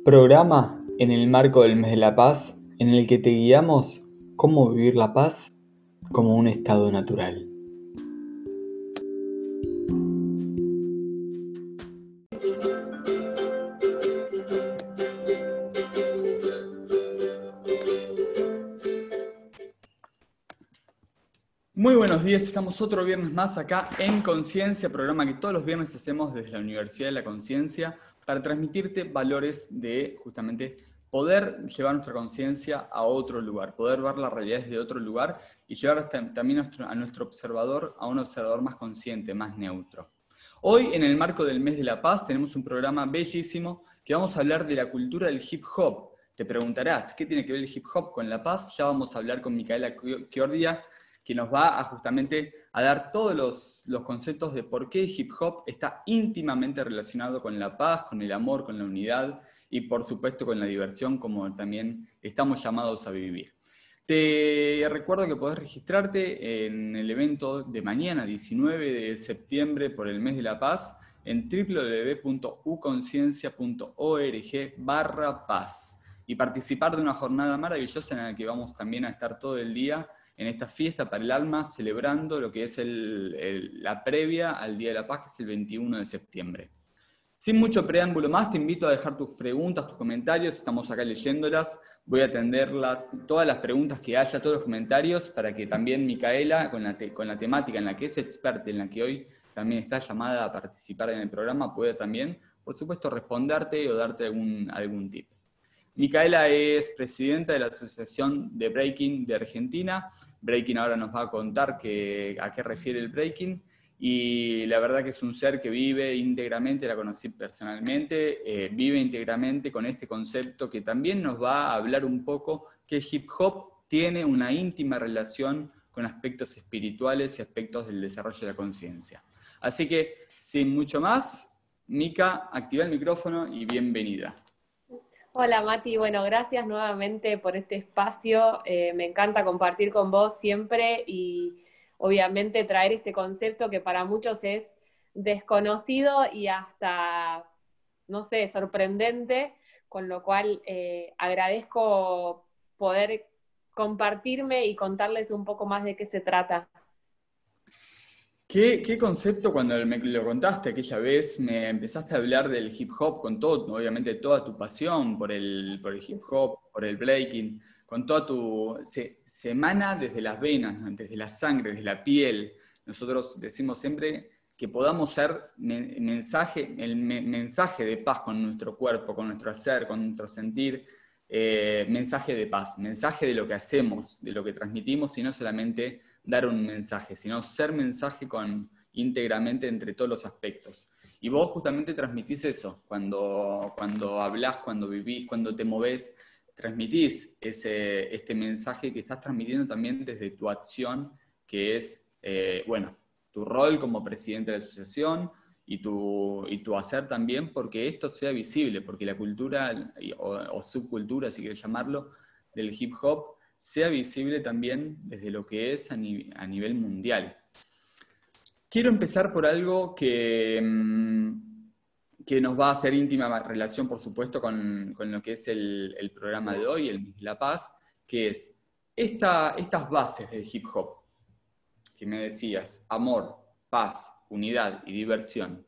Programa en el marco del Mes de la Paz, en el que te guiamos cómo vivir la paz como un estado natural. Muy buenos días, estamos otro viernes más acá en Conciencia, programa que todos los viernes hacemos desde la Universidad de la Conciencia para transmitirte valores de justamente poder llevar nuestra conciencia a otro lugar, poder ver la realidad desde otro lugar y llevar también a nuestro observador a un observador más consciente, más neutro. Hoy, en el marco del Mes de la Paz, tenemos un programa bellísimo que vamos a hablar de la cultura del hip hop. Te preguntarás, ¿qué tiene que ver el hip hop con la paz? Ya vamos a hablar con Micaela Chiordia, que nos va a justamente a dar todos los conceptos de por qué el hip hop está íntimamente relacionado con la paz, con el amor, con la unidad y por supuesto con la diversión, como también estamos llamados a vivir. Te recuerdo que podés registrarte en el evento de mañana, 19 de septiembre, por el Mes de la Paz, en www.uconciencia.org/paz y participar de una jornada maravillosa en la que vamos también a estar todo el día en esta fiesta para el alma, celebrando lo que es la previa al Día de la Paz, que es el 21 de septiembre. Sin mucho preámbulo más, te invito a dejar tus preguntas, tus comentarios, estamos acá leyéndolas, voy a atenderlas, todas las preguntas que haya, todos los comentarios, para que también Micaela, con la temática en la que es experta, en la que hoy también está llamada a participar en el programa, pueda también, por supuesto, responderte o darte algún tip. Micaela es presidenta de la Asociación de Breaking de Argentina. Breaking ahora nos va a contar a qué refiere el breaking. Y la verdad que es un ser que vive íntegramente, la conocí personalmente, vive íntegramente con este concepto que también nos va a hablar un poco que el hip hop tiene una íntima relación con aspectos espirituales y aspectos del desarrollo de la conciencia. Así que, sin mucho más, Mica, activa el micrófono y bienvenida. Hola Mati, bueno, gracias nuevamente por este espacio. Me encanta compartir con vos siempre y obviamente traer este concepto que para muchos es desconocido y hasta, no sé, sorprendente, con lo cual agradezco poder compartirme y contarles un poco más de qué se trata. ¿Qué concepto cuando me lo contaste aquella vez, me empezaste a hablar del hip hop con todo, obviamente toda tu pasión por el hip hop, por el breaking, con toda se emana desde las venas, ¿no? Desde la sangre, desde la piel. Nosotros decimos siempre que podamos ser mensaje de paz con nuestro cuerpo, con nuestro hacer, con nuestro sentir, mensaje de paz, mensaje de lo que hacemos, de lo que transmitimos y no solamente dar un mensaje, sino ser mensaje íntegramente entre todos los aspectos. Y vos justamente transmitís eso, cuando hablás, cuando vivís, cuando te movés, transmitís este mensaje que estás transmitiendo también desde tu acción, que es, tu rol como presidente de la asociación y tu hacer también, porque esto sea visible, porque la cultura o subcultura, si quieres llamarlo, del hip hop, sea visible también desde lo que es a nivel mundial. Quiero empezar por algo que nos va a hacer íntima relación, por supuesto, con lo que es el programa de hoy, el Mes de la Paz, que es estas bases del hip hop, que me decías, amor, paz, unidad y diversión.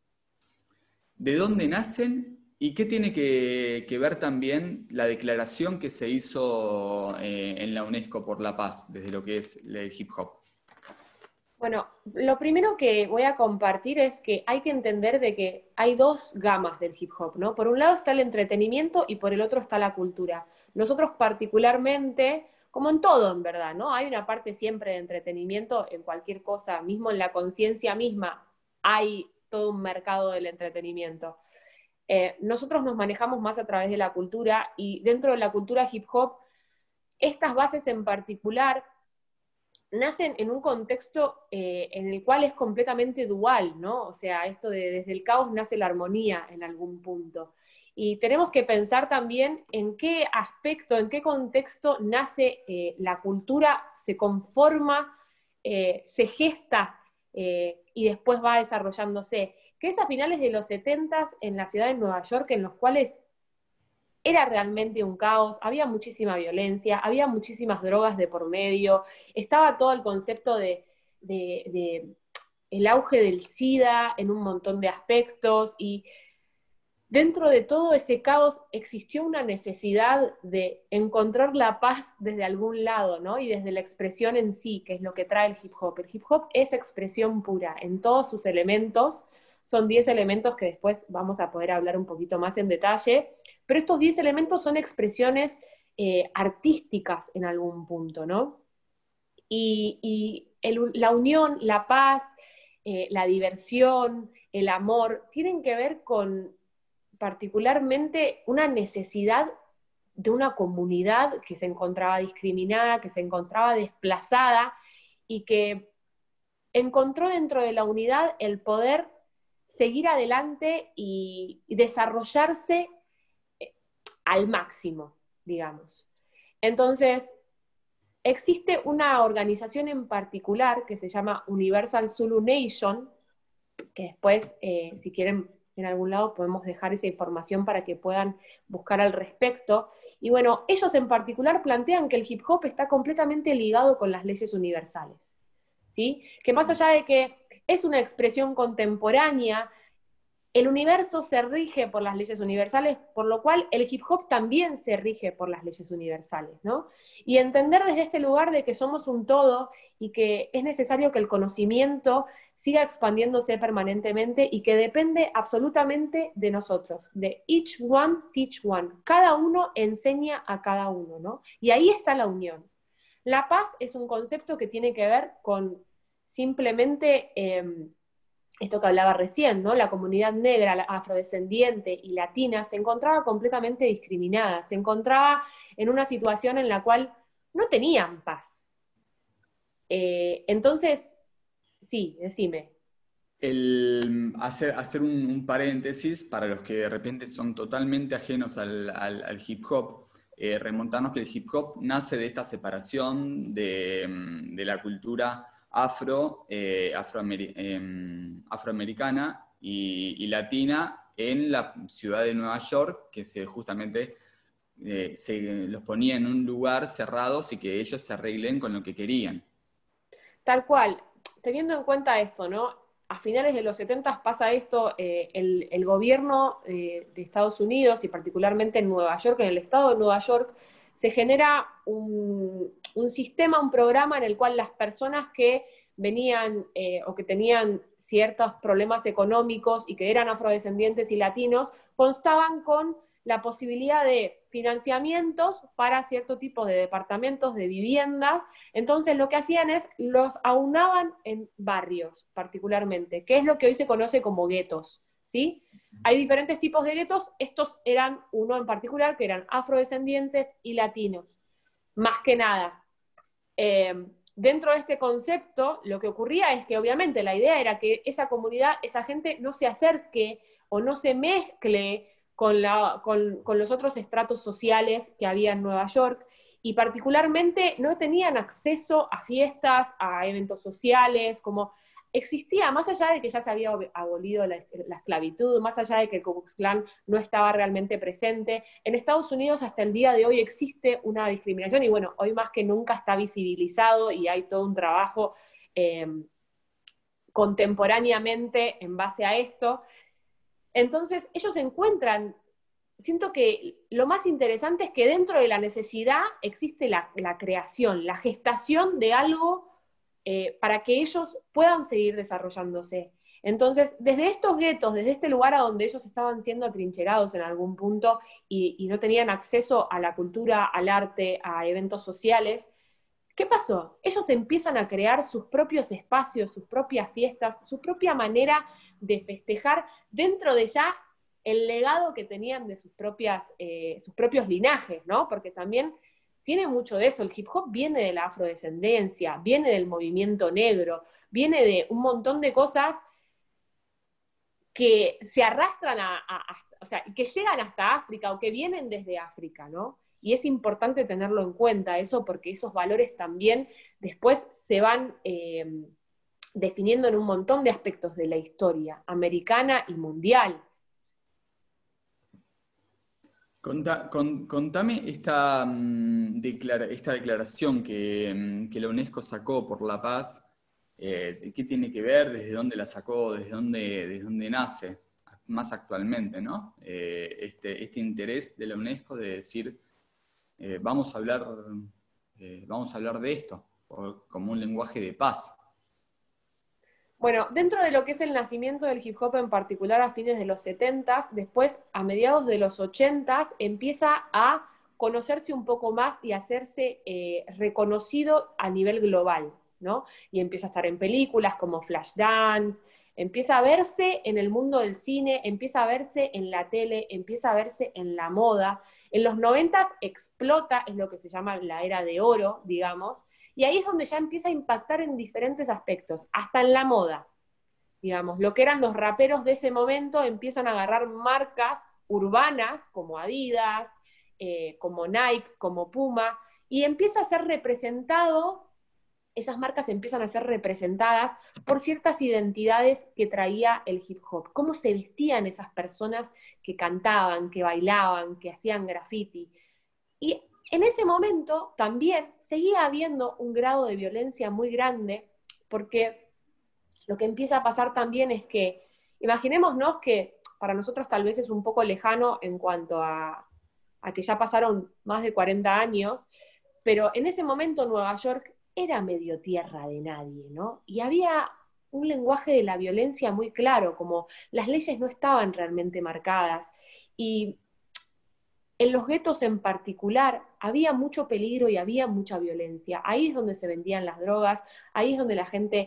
¿De dónde nacen? ¿Y qué tiene que ver también la declaración que se hizo en la UNESCO por la paz, desde lo que es el hip hop? Bueno, lo primero que voy a compartir es que hay que entender de que hay dos gamas del hip hop, ¿no? Por un lado está el entretenimiento y por el otro está la cultura. Nosotros particularmente, como en todo en verdad, ¿no? Hay una parte siempre de entretenimiento en cualquier cosa, mismo en la conciencia misma hay todo un mercado del entretenimiento. Nosotros nos manejamos más a través de la cultura y dentro de la cultura hip hop, estas bases en particular nacen en un contexto en el cual es completamente dual, ¿no? O sea, esto de desde el caos nace la armonía en algún punto. Y tenemos que pensar también en qué aspecto, en qué contexto nace la cultura, se conforma, se gesta y después va desarrollándose. Que es a finales de los 70 en la ciudad de Nueva York, en los cuales era realmente un caos, había muchísima violencia, había muchísimas drogas de por medio, estaba todo el concepto de el auge del SIDA en un montón de aspectos, y dentro de todo ese caos existió una necesidad de encontrar la paz desde algún lado, ¿no? Y desde la expresión en sí, que es lo que trae el hip hop. El hip hop es expresión pura en todos sus elementos. Son 10 elementos que después vamos a poder hablar un poquito más en detalle, pero estos 10 elementos son expresiones artísticas en algún punto, ¿no? La unión, la paz, la diversión, el amor, tienen que ver con particularmente una necesidad de una comunidad que se encontraba discriminada, que se encontraba desplazada y que encontró dentro de la unidad el poder seguir adelante y desarrollarse al máximo, digamos. Entonces, existe una organización en particular que se llama Universal Zulu Nation, que después, si quieren, en algún lado podemos dejar esa información para que puedan buscar al respecto. Y bueno, ellos en particular plantean que el hip hop está completamente ligado con las leyes universales, ¿sí? Que más allá de que es una expresión contemporánea, el universo se rige por las leyes universales, por lo cual el hip hop también se rige por las leyes universales, ¿no? Y entender desde este lugar de que somos un todo y que es necesario que el conocimiento siga expandiéndose permanentemente y que depende absolutamente de nosotros, de each one teach one. Cada uno enseña a cada uno, ¿no? Y ahí está la unión. La paz es un concepto que tiene que ver con simplemente esto que hablaba recién, ¿no? La comunidad negra, afrodescendiente y latina se encontraba completamente discriminada, se encontraba en una situación en la cual no tenían paz. Entonces, sí, decime. Hacer un paréntesis para los que de repente son totalmente ajenos al hip hop, remontarnos que el hip hop nace de esta separación de la cultura afroamericana y latina en la ciudad de Nueva York, que justamente se los ponía en un lugar cerrados y que ellos se arreglen con lo que querían. Tal cual, teniendo en cuenta esto, ¿no? A finales de los 70 pasa esto, el gobierno de Estados Unidos y particularmente en Nueva York, en el estado de Nueva York, se genera un sistema, un programa en el cual las personas que venían o que tenían ciertos problemas económicos y que eran afrodescendientes y latinos, constaban con la posibilidad de financiamientos para cierto tipo de departamentos, de viviendas. Entonces lo que hacían es los aunaban en barrios particularmente, que es lo que hoy se conoce como guetos, ¿sí? Hay diferentes tipos de guetos, estos eran uno en particular, que eran afrodescendientes y latinos, más que nada. Dentro de este concepto, lo que ocurría es que obviamente la idea era que esa comunidad, esa gente no se acerque o no se mezcle con los otros estratos sociales que había en Nueva York, y particularmente no tenían acceso a fiestas, a eventos sociales, como existía, más allá de que ya se había abolido la esclavitud, más allá de que el Ku Klux Klan no estaba realmente presente, en Estados Unidos hasta el día de hoy existe una discriminación, y bueno, hoy más que nunca está visibilizado y hay todo un trabajo contemporáneamente en base a esto. Entonces, ellos encuentran, siento que lo más interesante es que dentro de la necesidad existe la creación, la gestación de algo para que ellos puedan seguir desarrollándose. Entonces, desde estos guetos, desde este lugar a donde ellos estaban siendo atrincherados en algún punto y no tenían acceso a la cultura, al arte, a eventos sociales, ¿qué pasó? Ellos empiezan a crear sus propios espacios, sus propias fiestas, su propia manera de festejar dentro de ya el legado que tenían de sus propios linajes, ¿no? Porque también tiene mucho de eso. El hip hop viene de la afrodescendencia, viene del movimiento negro, viene de un montón de cosas que se arrastran o sea, que llegan hasta África o que vienen desde África, ¿no? Y es importante tenerlo en cuenta eso, porque esos valores también después se van definiendo en un montón de aspectos de la historia americana y mundial. Contame esta, esta declaración que la UNESCO sacó por la paz. ¿Qué tiene que ver? ¿Desde dónde la sacó? Desde dónde nace? Más actualmente, ¿no? Este interés de la UNESCO de decir, vamos a hablar de esto, como un lenguaje de paz. Bueno, dentro de lo que es el nacimiento del hip hop en particular a fines de los 70s, después a mediados de los 80s empieza a conocerse un poco más y hacerse reconocido a nivel global, ¿no? Y empieza a estar en películas como Flashdance, empieza a verse en el mundo del cine, empieza a verse en la tele, empieza a verse en la moda. En los 90s explota, es lo que se llama la era de oro, digamos, y ahí es donde ya empieza a impactar en diferentes aspectos, hasta en la moda, digamos. Lo que eran los raperos de ese momento empiezan a agarrar marcas urbanas como Adidas, como Nike, como Puma, y empieza a ser representado, esas marcas empiezan a ser representadas por ciertas identidades que traía el hip hop, cómo se vestían esas personas que cantaban, que bailaban, que hacían graffiti. Y en ese momento también seguía habiendo un grado de violencia muy grande, porque lo que empieza a pasar también es que, imaginémonos que para nosotros tal vez es un poco lejano en cuanto a que ya pasaron más de 40 años, pero en ese momento Nueva York era medio tierra de nadie, ¿no? Y había un lenguaje de la violencia muy claro, como las leyes no estaban realmente marcadas, y en los guetos en particular había mucho peligro y había mucha violencia. Ahí es donde se vendían las drogas, ahí es donde la gente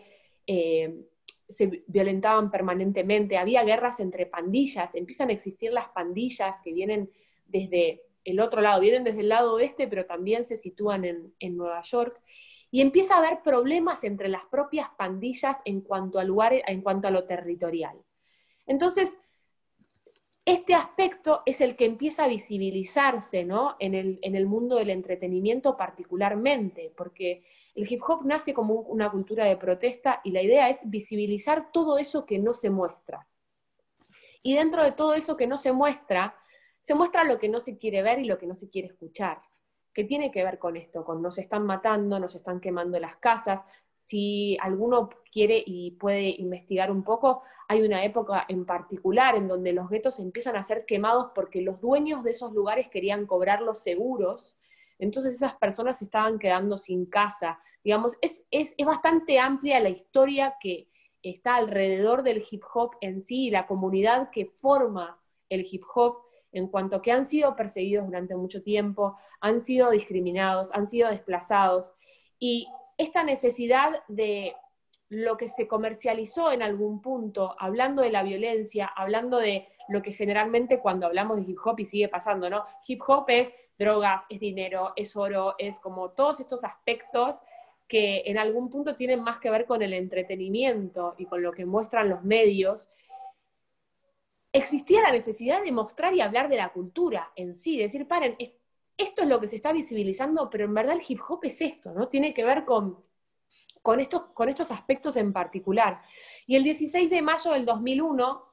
se violentaban permanentemente, había guerras entre pandillas, empiezan a existir las pandillas que vienen desde el otro lado, vienen desde el lado oeste, pero también se sitúan en Nueva York, y empieza a haber problemas entre las propias pandillas en cuanto a lugares, en cuanto a lo territorial. Entonces, este aspecto es el que empieza a visibilizarse, ¿no? En el mundo del entretenimiento particularmente, porque el hip hop nace como una cultura de protesta y la idea es visibilizar todo eso que no se muestra. Y dentro de todo eso que no se muestra lo que no se quiere ver y lo que no se quiere escuchar. ¿Qué tiene que ver con esto? Con nos están matando, nos están quemando las casas. Si alguno quiere y puede investigar un poco, hay una época en particular en donde los guetos empiezan a ser quemados porque los dueños de esos lugares querían cobrar los seguros, entonces esas personas se estaban quedando sin casa. Digamos, es bastante amplia la historia que está alrededor del hip hop en sí y la comunidad que forma el hip hop en cuanto a que han sido perseguidos durante mucho tiempo, han sido discriminados, han sido desplazados, y esta necesidad de lo que se comercializó en algún punto, hablando de la violencia, hablando de lo que generalmente cuando hablamos de hip hop y sigue pasando, ¿no? Hip hop es drogas, es dinero, es oro, es como todos estos aspectos que en algún punto tienen más que ver con el entretenimiento y con lo que muestran los medios. Existía la necesidad de mostrar y hablar de la cultura en sí, decir, paren, esto es lo que se está visibilizando, pero en verdad el hip hop es esto, ¿no? Tiene que ver con estos aspectos en particular. Y el 16 de mayo del 2001,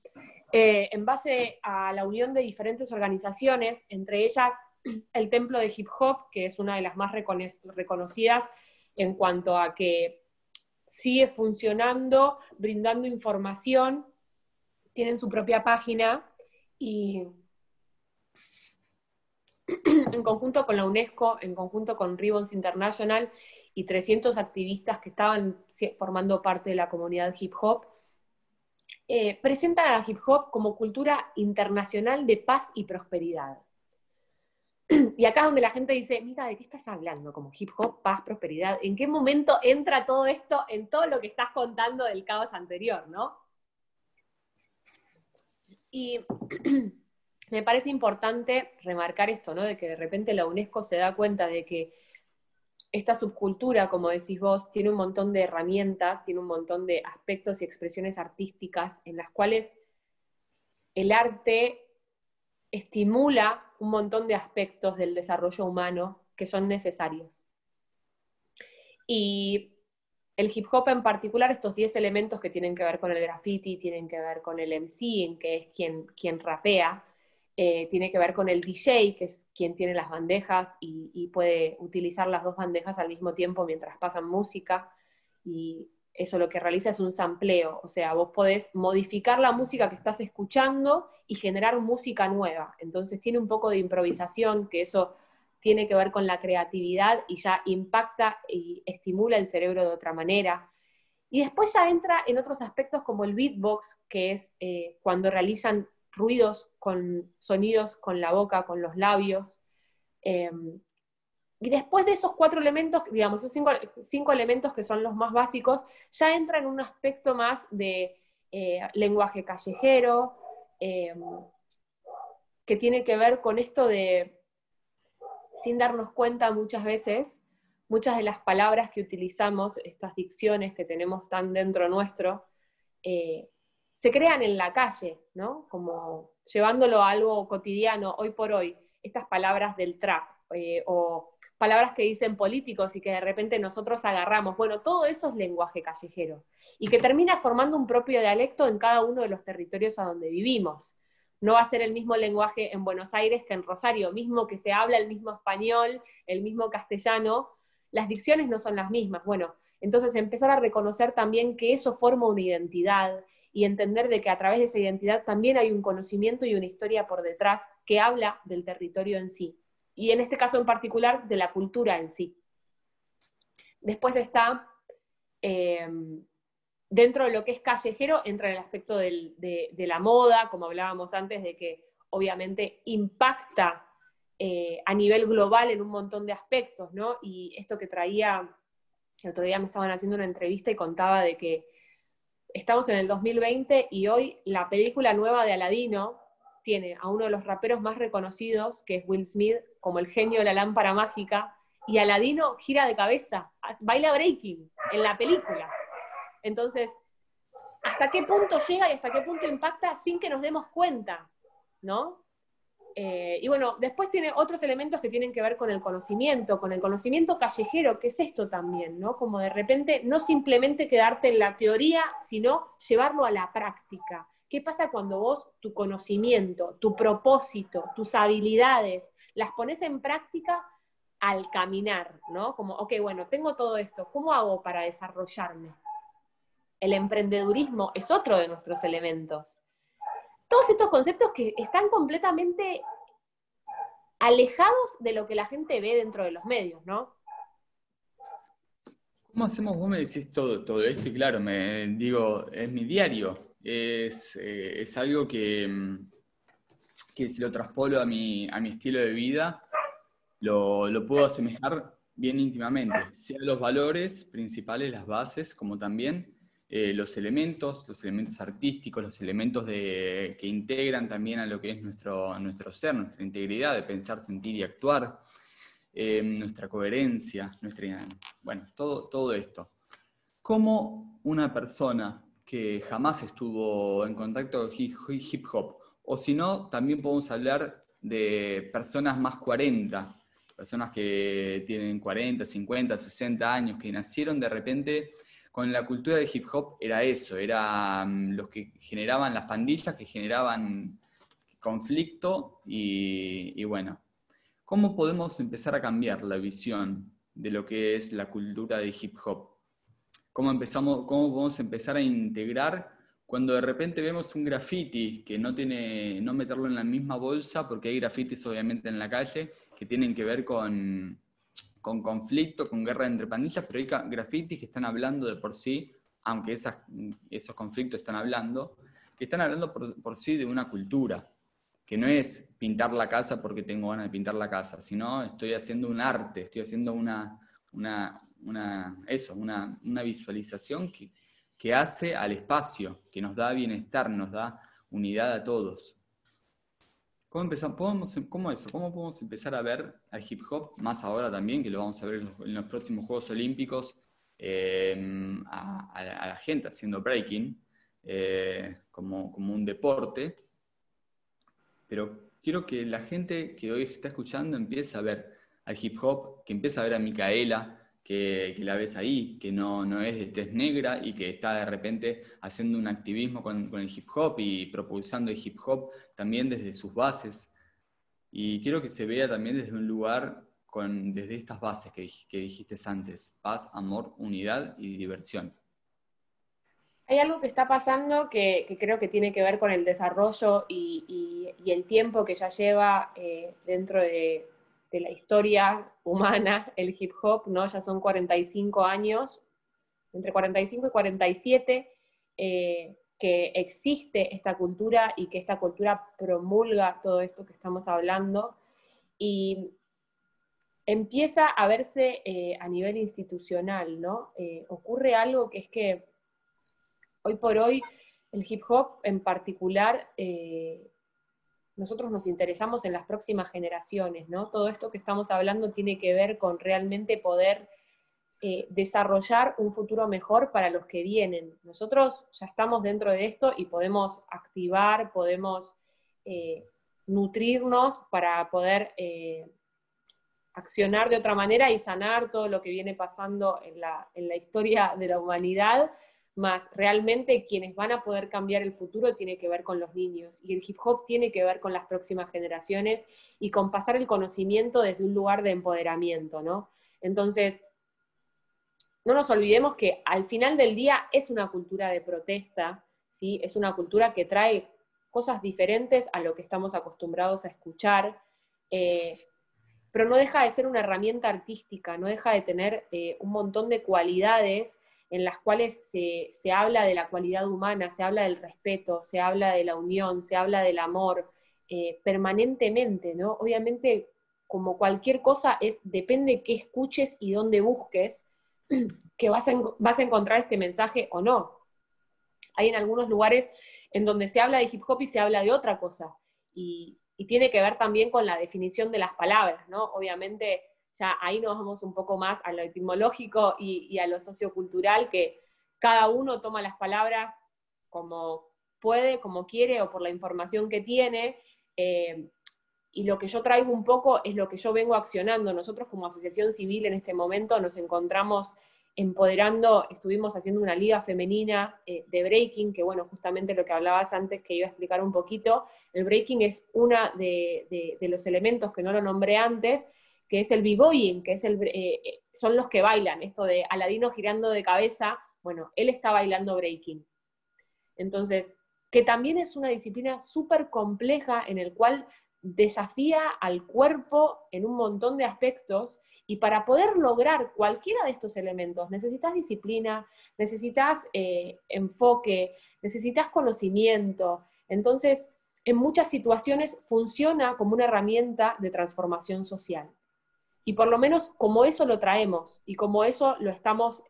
en base a la unión de diferentes organizaciones, entre ellas el Templo de Hip Hop, que es una de las más reconocidas en cuanto a que sigue funcionando, brindando información, tienen su propia página y en conjunto con la UNESCO, en conjunto con Ribbons International y 300 activistas que estaban formando parte de la comunidad hip hop, presentan a la hip hop como cultura internacional de paz y prosperidad. Y acá es donde la gente dice, mira, ¿de qué estás hablando? Como hip hop, paz, prosperidad. ¿En qué momento entra todo esto en todo lo que estás contando del caos anterior, no? Y me parece importante remarcar esto, ¿no? De que de repente la UNESCO se da cuenta de que esta subcultura, como decís vos, tiene un montón de herramientas, tiene un montón de aspectos y expresiones artísticas en las cuales el arte estimula un montón de aspectos del desarrollo humano que son necesarios. Y el hip hop en particular, estos 10 elementos que tienen que ver con el graffiti, tienen que ver con el MCing, que es quien rapea, tiene que ver con el DJ, que es quien tiene las bandejas y puede utilizar las dos bandejas al mismo tiempo mientras pasan música, y eso lo que realiza es un sampleo, o sea, vos podés modificar la música que estás escuchando y generar música nueva. Entonces tiene un poco de improvisación, que eso tiene que ver con la creatividad y ya impacta y estimula el cerebro de otra manera. Y después ya entra en otros aspectos como el beatbox, que es cuando realizan ruidos con sonidos con la boca, con los labios. Eh, y después de esos 4 elementos, digamos, esos cinco elementos que son los más básicos, ya entra en un aspecto más de lenguaje callejero, eh, que tiene que ver con esto de, sin darnos cuenta muchas veces, muchas de las palabras que utilizamos, estas dicciones que tenemos tan dentro nuestro, se crean en la calle, ¿no? Como llevándolo a algo cotidiano, hoy por hoy, estas palabras del trap, o palabras que dicen políticos y que de repente nosotros agarramos. Bueno, todo eso es lenguaje callejero, y que termina formando un propio dialecto en cada uno de los territorios a donde vivimos. No va a ser el mismo lenguaje en Buenos Aires que en Rosario, mismo que se habla el mismo español, el mismo castellano, las dicciones no son las mismas. Bueno, entonces empezar a reconocer también que eso forma una identidad, y entender de que a través de esa identidad también hay un conocimiento y una historia por detrás que habla del territorio en sí, y en este caso en particular de la cultura en sí. Después está, dentro de lo que es callejero, entra el aspecto de la moda, como hablábamos antes, de que obviamente impacta a nivel global en un montón de aspectos, ¿no? Y esto que traía, el otro día me estaban haciendo una entrevista y contaba de que estamos en el 2020 y hoy la película nueva de Aladino tiene a uno de los raperos más reconocidos, que es Will Smith, como el genio de la lámpara mágica, y Aladino gira de cabeza, baila breaking en la película. Entonces, ¿hasta qué punto llega y hasta qué punto impacta sin que nos demos cuenta? ¿No? Y bueno, después tiene otros elementos que tienen que ver con el conocimiento callejero, que es esto también, ¿no? Como de repente no simplemente quedarte en la teoría, sino llevarlo a la práctica. ¿Qué pasa cuando vos tu conocimiento, tu propósito, tus habilidades, las pones en práctica al caminar, ¿no? Como, ok, bueno, tengo todo esto, ¿cómo hago para desarrollarme? El emprendedurismo es otro de nuestros elementos. Todos estos conceptos que están completamente alejados de lo que la gente ve dentro de los medios, ¿no? ¿Cómo hacemos? Vos me decís todo esto y claro, digo, es mi diario, es algo que si lo traspolo a mi estilo de vida, lo puedo asemejar bien íntimamente, sea los valores principales, las bases, como también los elementos artísticos, los elementos que integran también a lo que es nuestro ser, nuestra integridad de pensar, sentir y actuar, nuestra coherencia, bueno, todo esto. ¿Cómo una persona que jamás estuvo en contacto con hip hop, o si no, también podemos hablar de personas más 40, personas que tienen 40, 50, 60 años, que nacieron de repente con la cultura del hip hop, era eso, eran los que generaban las pandillas, que generaban conflicto y bueno, ¿cómo podemos empezar a cambiar la visión de lo que es la cultura de hip hop? ¿Cómo podemos empezar a integrar cuando de repente vemos un graffiti que no meterlo en la misma bolsa, porque hay grafitis obviamente en la calle que tienen que ver con conflicto, con guerra entre pandillas, pero hay grafitis que están hablando de por sí, aunque esos conflictos están hablando por sí de una cultura, que no es pintar la casa porque tengo ganas de pintar la casa, sino estoy haciendo un arte, estoy haciendo una visualización que hace al espacio, que nos da bienestar, nos da unidad a todos. ¿Cómo podemos empezar a ver al hip hop, más ahora también, que lo vamos a ver en los próximos Juegos Olímpicos, a la gente haciendo breaking como un deporte? Pero quiero que la gente que hoy está escuchando empiece a ver al hip hop, que empiece a ver a Micaela, que la ves ahí, que no es de tez negra y que está de repente haciendo un activismo con el hip hop y propulsando el hip hop también desde sus bases. Y quiero que se vea también desde un lugar desde estas bases que dijiste antes: paz, amor, unidad y diversión. Hay algo que está pasando que creo que tiene que ver con el desarrollo y el tiempo que ya lleva dentro de la historia humana el hip hop, ¿no? Ya son 45 años, entre 45 y 47, que existe esta cultura y que esta cultura promulga todo esto que estamos hablando. Y empieza a verse a nivel institucional, ¿no? Ocurre algo que es que hoy por hoy el hip hop en particular, nosotros nos interesamos en las próximas generaciones, ¿no? Todo esto que estamos hablando tiene que ver con realmente poder desarrollar un futuro mejor para los que vienen. Nosotros ya estamos dentro de esto y podemos activar, podemos nutrirnos para poder accionar de otra manera y sanar todo lo que viene pasando en la historia de la humanidad, más realmente quienes van a poder cambiar el futuro tiene que ver con los niños, y el hip hop tiene que ver con las próximas generaciones y con pasar el conocimiento desde un lugar de empoderamiento, ¿no? Entonces, no nos olvidemos que al final del día es una cultura de protesta, ¿sí? Es una cultura que trae cosas diferentes a lo que estamos acostumbrados a escuchar, pero no deja de ser una herramienta artística, no deja de tener un montón de cualidades en las cuales se habla de la cualidad humana, se habla del respeto, se habla de la unión, se habla del amor, permanentemente, ¿no? Obviamente, como cualquier cosa, depende qué escuches y dónde busques, que vas a encontrar este mensaje o no. Hay en algunos lugares en donde se habla de hip hop y se habla de otra cosa, y tiene que ver también con la definición de las palabras, ¿no? Obviamente, ya ahí nos vamos un poco más a lo etimológico y a lo sociocultural, que cada uno toma las palabras como puede, como quiere, o por la información que tiene, y lo que yo traigo un poco es lo que yo vengo accionando. Nosotros como asociación civil en este momento nos encontramos empoderando, estuvimos haciendo una liga femenina de breaking, que bueno, justamente lo que hablabas antes, que iba a explicar un poquito. El breaking es uno de los elementos que no lo nombré antes, que es el b-boying, que es son los que bailan, esto de Aladino girando de cabeza. Bueno, él está bailando breaking. Entonces, que también es una disciplina súper compleja en el cual desafía al cuerpo en un montón de aspectos, y para poder lograr cualquiera de estos elementos necesitas disciplina, necesitas enfoque, necesitas conocimiento. Entonces, en muchas situaciones funciona como una herramienta de transformación social. Y por lo menos como eso lo traemos y como eso lo estamos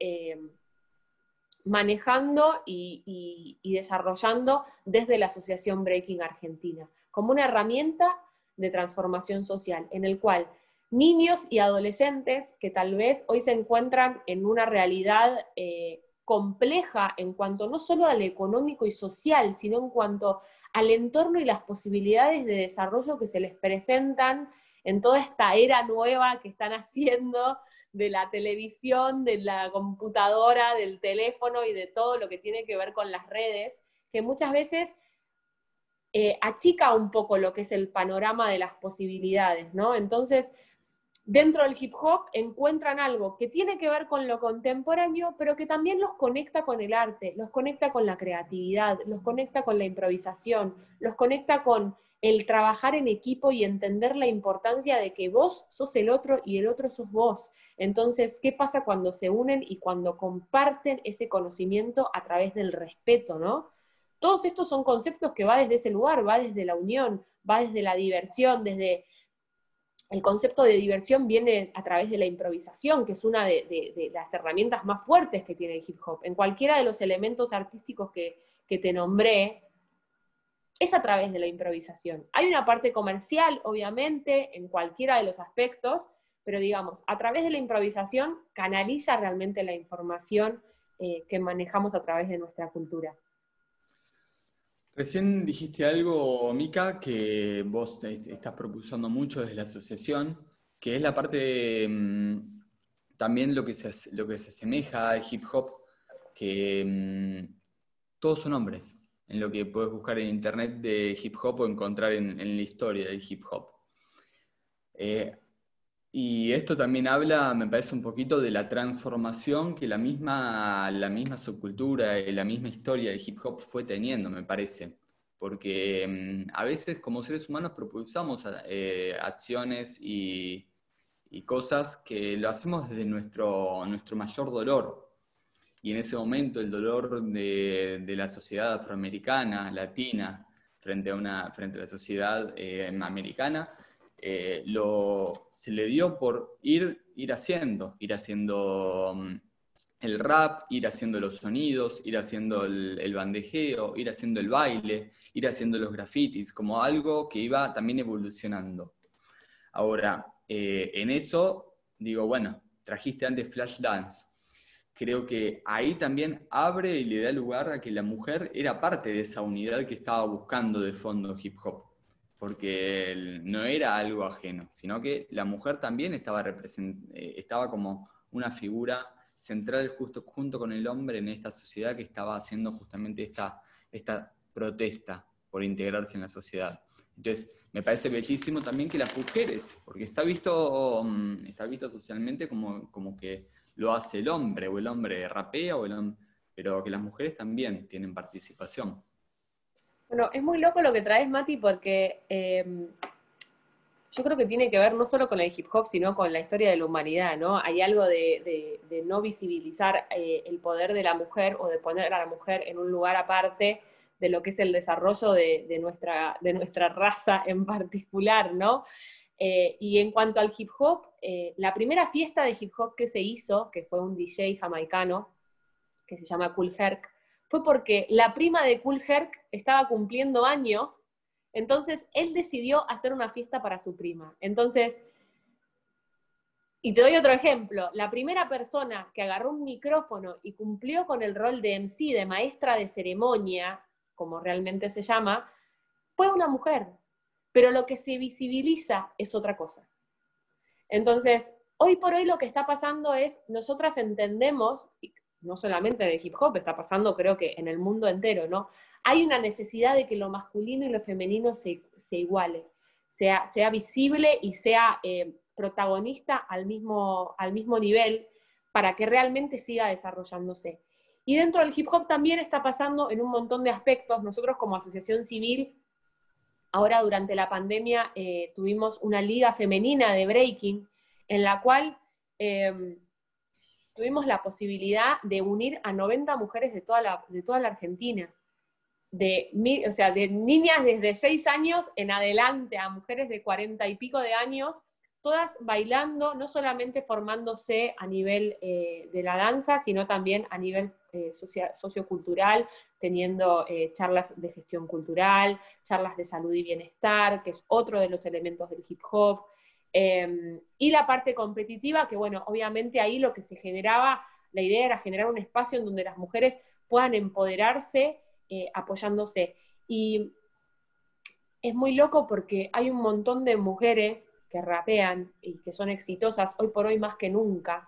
manejando y desarrollando desde la Asociación Breaking Argentina, como una herramienta de transformación social, en el cual niños y adolescentes que tal vez hoy se encuentran en una realidad compleja en cuanto no solo al económico y social, sino en cuanto al entorno y las posibilidades de desarrollo que se les presentan en toda esta era nueva que están haciendo de la televisión, de la computadora, del teléfono y de todo lo que tiene que ver con las redes, que muchas veces achica un poco lo que es el panorama de las posibilidades, ¿no? Entonces, dentro del hip hop encuentran algo que tiene que ver con lo contemporáneo, pero que también los conecta con el arte, los conecta con la creatividad, los conecta con la improvisación, los conecta con el trabajar en equipo y entender la importancia de que vos sos el otro y el otro sos vos. Entonces, ¿qué pasa cuando se unen y cuando comparten ese conocimiento a través del respeto, ¿no? Todos estos son conceptos que va desde ese lugar, va desde la unión, va desde la diversión, desde el concepto de diversión viene a través de la improvisación, que es una de las herramientas más fuertes que tiene el hip hop. En cualquiera de los elementos artísticos que te nombré, es a través de la improvisación. Hay una parte comercial, obviamente, en cualquiera de los aspectos, pero digamos, a través de la improvisación canaliza realmente la información que manejamos a través de nuestra cultura. Recién dijiste algo, Mica, que vos estás propulsando mucho desde la asociación, que es la parte también lo que se asemeja al hip hop, que todos son hombres, en lo que puedes buscar en internet de hip hop o encontrar en la historia del hip hop. Y esto también habla, me parece, un poquito de la transformación que la misma subcultura y la misma historia del hip hop fue teniendo, me parece. Porque a veces como seres humanos propulsamos acciones y cosas que lo hacemos desde nuestro mayor dolor. Y en ese momento el dolor de la sociedad afroamericana, latina, frente a la sociedad americana, se le dio por ir haciendo el rap, ir haciendo los sonidos, ir haciendo el bandejeo, ir haciendo el baile, ir haciendo los grafitis, como algo que iba también evolucionando. Ahora, en eso, digo, bueno, trajiste antes Flashdance. Creo que ahí también abre y le da lugar a que la mujer era parte de esa unidad que estaba buscando de fondo hip hop. Porque no era algo ajeno, sino que la mujer también estaba como una figura central justo junto con el hombre en esta sociedad que estaba haciendo justamente esta protesta por integrarse en la sociedad. Entonces, me parece bellísimo también que las mujeres, porque está visto socialmente como que lo hace el hombre, o el hombre rapea, pero que las mujeres también tienen participación. Bueno, es muy loco lo que traes, Mati, porque yo creo que tiene que ver no solo con el hip hop, sino con la historia de la humanidad, ¿no? Hay algo de no visibilizar el poder de la mujer o de poner a la mujer en un lugar aparte de lo que es el desarrollo de nuestra raza en particular, ¿no? Y en cuanto al hip hop, la primera fiesta de hip hop que se hizo, que fue un DJ jamaicano, que se llama Kool Herc, fue porque la prima de Kool Herc estaba cumpliendo años, entonces él decidió hacer una fiesta para su prima. Entonces, y te doy otro ejemplo, la primera persona que agarró un micrófono y cumplió con el rol de MC, de maestra de ceremonia, como realmente se llama, fue una mujer. Pero lo que se visibiliza es otra cosa. Entonces, hoy por hoy lo que está pasando es, nosotras entendemos, no solamente en el hip hop, está pasando creo que en el mundo entero, ¿no? Hay una necesidad de que lo masculino y lo femenino se iguale, sea visible y sea protagonista al mismo nivel para que realmente siga desarrollándose. Y dentro del hip hop también está pasando en un montón de aspectos. Nosotros como asociación civil, ahora durante la pandemia tuvimos una liga femenina de breaking en la cual tuvimos la posibilidad de unir a 90 mujeres de toda la Argentina. De niñas desde 6 años en adelante a mujeres de 40 y pico de años, todas bailando, no solamente formándose a nivel de la danza, sino también a nivel sociocultural, teniendo charlas de gestión cultural, charlas de salud y bienestar, que es otro de los elementos del hip hop, y la parte competitiva, que bueno, obviamente ahí lo que se generaba, la idea era generar un espacio en donde las mujeres puedan empoderarse apoyándose. Y es muy loco porque hay un montón de mujeres que rapean y que son exitosas hoy por hoy más que nunca.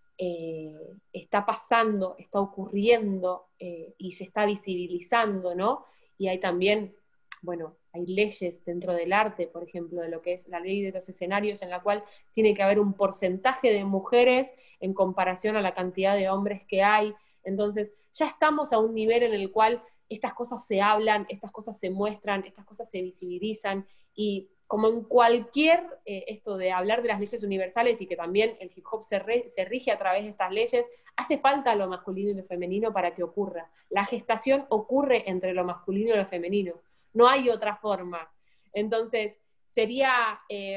Está pasando, está ocurriendo y se está visibilizando, ¿no? Y hay también, bueno, hay leyes dentro del arte, por ejemplo, de lo que es la ley de los escenarios, en la cual tiene que haber un porcentaje de mujeres en comparación a la cantidad de hombres que hay. Entonces, ya estamos a un nivel en el cual estas cosas se hablan, estas cosas se muestran, estas cosas se visibilizan, y como en cualquier, esto de hablar de las leyes universales y que también el hip hop se rige a través de estas leyes, hace falta lo masculino y lo femenino para que ocurra. La gestación ocurre entre lo masculino y lo femenino, no hay otra forma. Entonces, sería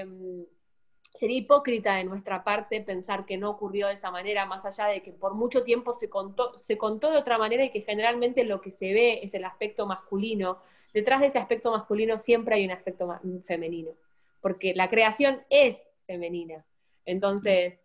hipócrita de nuestra parte pensar que no ocurrió de esa manera, más allá de que por mucho tiempo se contó de otra manera y que generalmente lo que se ve es el aspecto masculino. Detrás de ese aspecto masculino siempre hay un aspecto femenino, porque la creación es femenina. Entonces,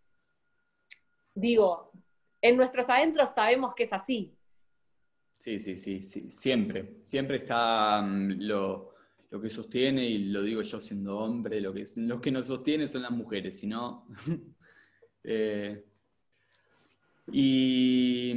digo, en nuestros adentros sabemos que es así. Sí, siempre está lo que sostiene, y lo digo yo siendo hombre, lo que nos sostiene son las mujeres, si no, Eh, y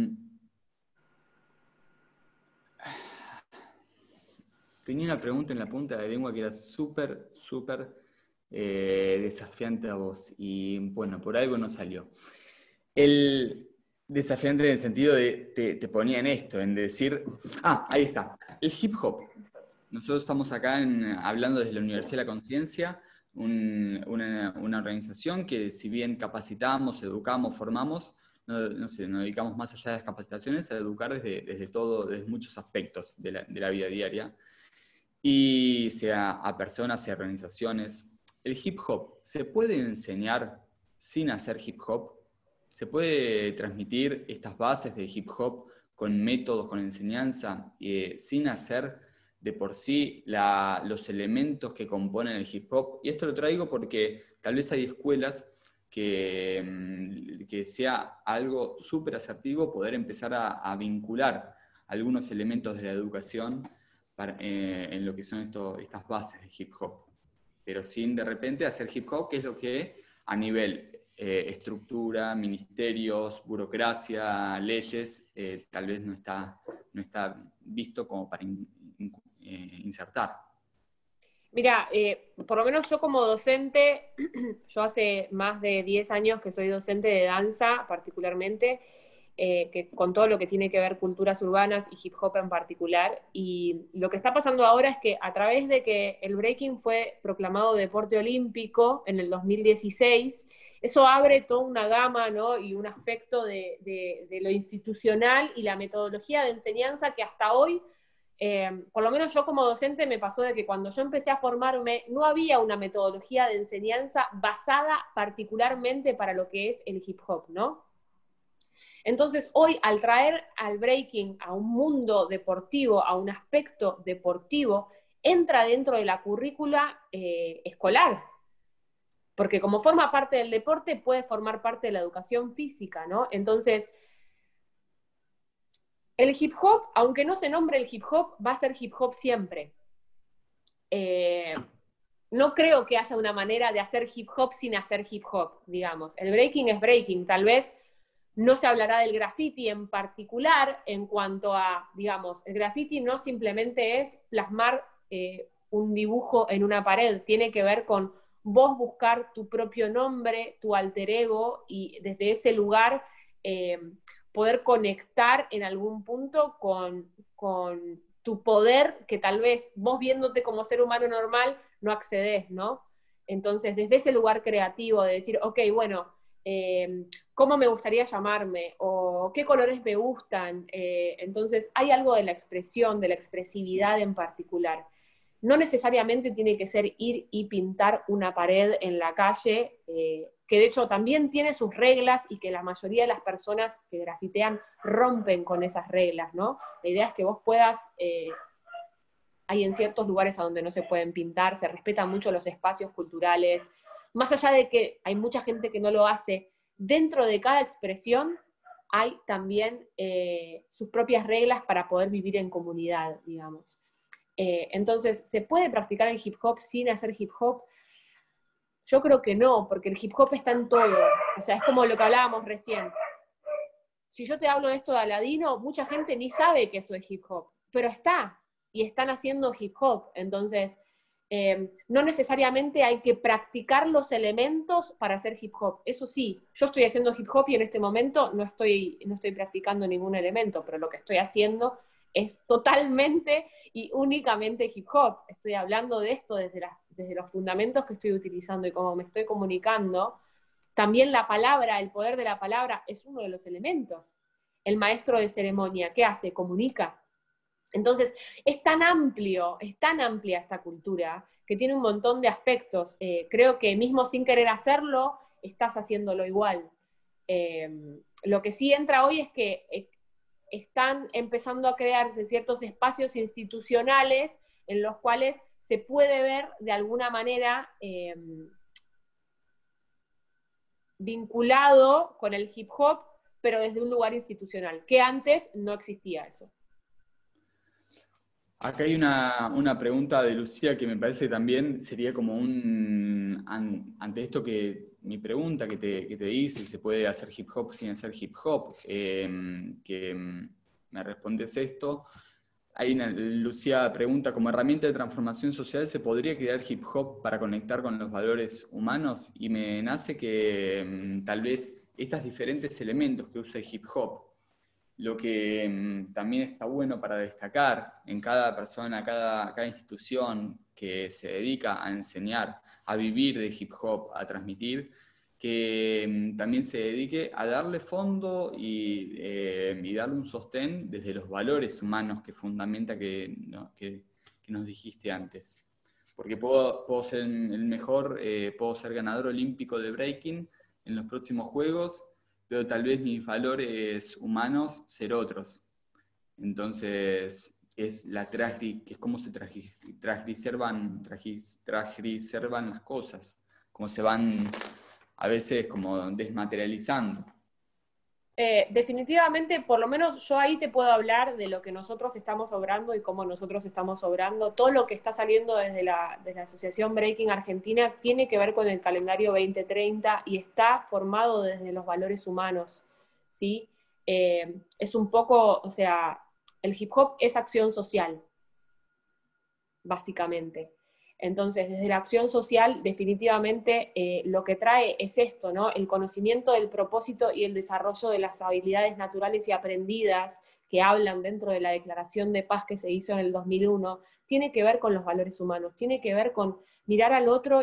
tenía una pregunta en la punta de la lengua que era súper, súper desafiante a vos. Y bueno, por algo no salió. El desafiante en el sentido de, te ponía en esto, en decir, ahí está, el hip hop. Nosotros estamos acá hablando desde la Universidad de la Conciencia, una organización que si bien capacitamos, educamos, formamos, no sé, nos dedicamos más allá de las capacitaciones a educar desde todo, desde muchos aspectos de la vida diaria, y sea a personas y a organizaciones. ¿El hip hop se puede enseñar sin hacer hip hop? ¿Se puede transmitir estas bases de hip hop con métodos, con enseñanza, sin hacer de por sí los elementos que componen el hip hop? Y esto lo traigo porque tal vez hay escuelas que sea algo súper asertivo poder empezar a vincular algunos elementos de la educación en lo que son estas bases de hip hop, pero sin de repente hacer hip hop, que es lo que a nivel estructura, ministerios, burocracia, leyes, tal vez no está visto como para insertar. Mira, por lo menos yo como docente, yo hace más de 10 años que soy docente de danza particularmente, que con todo lo que tiene que ver culturas urbanas y hip hop en particular, y lo que está pasando ahora es que a través de que el breaking fue proclamado deporte olímpico en el 2016, eso abre toda una gama, ¿no? Y un aspecto de lo institucional y la metodología de enseñanza que hasta hoy, por lo menos yo como docente me pasó de que cuando yo empecé a formarme no había una metodología de enseñanza basada particularmente para lo que es el hip hop, ¿no? Entonces hoy al traer al breaking a un mundo deportivo, a un aspecto deportivo, entra dentro de la currícula escolar, porque como forma parte del deporte puede formar parte de la educación física, ¿no? Entonces, el hip hop, aunque no se nombre el hip hop, va a ser hip hop siempre. No creo que haya una manera de hacer hip hop sin hacer hip hop, digamos. El breaking es breaking, tal vez no se hablará del graffiti en particular en cuanto a, digamos, el graffiti no simplemente es plasmar un dibujo en una pared, tiene que ver con vos buscar tu propio nombre, tu alter ego, y desde ese lugar poder conectar en algún punto con tu poder que tal vez vos viéndote como ser humano normal no accedes, ¿no? Entonces, desde ese lugar creativo de decir, ok, bueno, cómo me gustaría llamarme, o qué colores me gustan. Entonces, hay algo de la expresión, de la expresividad en particular. No necesariamente tiene que ser ir y pintar una pared en la calle, que de hecho también tiene sus reglas y que la mayoría de las personas que grafitean rompen con esas reglas, ¿no? La idea es que vos puedas... hay en ciertos lugares a donde no se pueden pintar, se respetan mucho los espacios culturales, más allá de que hay mucha gente que no lo hace, dentro de cada expresión hay también sus propias reglas para poder vivir en comunidad, digamos. Entonces, ¿se puede practicar el hip hop sin hacer hip hop? Yo creo que no, porque el hip hop está en todo. O sea, es como lo que hablábamos recién. Si yo te hablo de esto de Aladino, mucha gente ni sabe que eso es hip hop, pero está, y están haciendo hip hop. Entonces, no necesariamente hay que practicar los elementos para hacer hip hop. Eso sí, yo estoy haciendo hip hop y en este momento no estoy practicando ningún elemento, pero lo que estoy haciendo es totalmente y únicamente hip hop. Estoy hablando de esto desde los fundamentos que estoy utilizando y cómo me estoy comunicando. También la palabra, el poder de la palabra es uno de los elementos. El maestro de ceremonia, ¿qué hace? Comunica. Entonces, es tan amplia esta cultura que tiene un montón de aspectos. Creo que mismo sin querer hacerlo, estás haciéndolo igual. Lo que sí entra hoy es que están empezando a crearse ciertos espacios institucionales en los cuales se puede ver de alguna manera vinculado con el hip hop, pero desde un lugar institucional, que antes no existía eso. Acá hay una pregunta de Lucía que me parece que también sería como ante esto que mi pregunta que te hice, ¿se puede hacer hip hop sin hacer hip hop? Me respondes esto. Lucía pregunta, ¿como herramienta de transformación social se podría crear hip hop para conectar con los valores humanos? Y me nace que tal vez estos diferentes elementos que usa el hip hop, lo que también está bueno para destacar en cada persona, cada institución que se dedica a enseñar, a vivir de hip hop, a transmitir, que también se dedique a darle fondo y darle un sostén desde los valores humanos que fundamenta que nos dijiste antes. Porque puedo ser el mejor, puedo ser ganador olímpico de breaking en los próximos Juegos, pero tal vez mis valores humanos ser otros. Entonces, es cómo se transgiservan las cosas, cómo se van a veces como desmaterializando. Definitivamente, por lo menos yo ahí te puedo hablar de lo que nosotros estamos obrando y cómo nosotros estamos obrando. Todo lo que está saliendo desde la Asociación Breaking Argentina tiene que ver con el calendario 2030 y está formado desde los valores humanos, ¿sí? Es un poco, o sea, el hip hop es acción social, básicamente. Entonces, desde la acción social, definitivamente lo que trae es esto, ¿no? El conocimiento del propósito y el desarrollo de las habilidades naturales y aprendidas que hablan dentro de la Declaración de Paz que se hizo en el 2001, tiene que ver con los valores humanos, tiene que ver con mirar al otro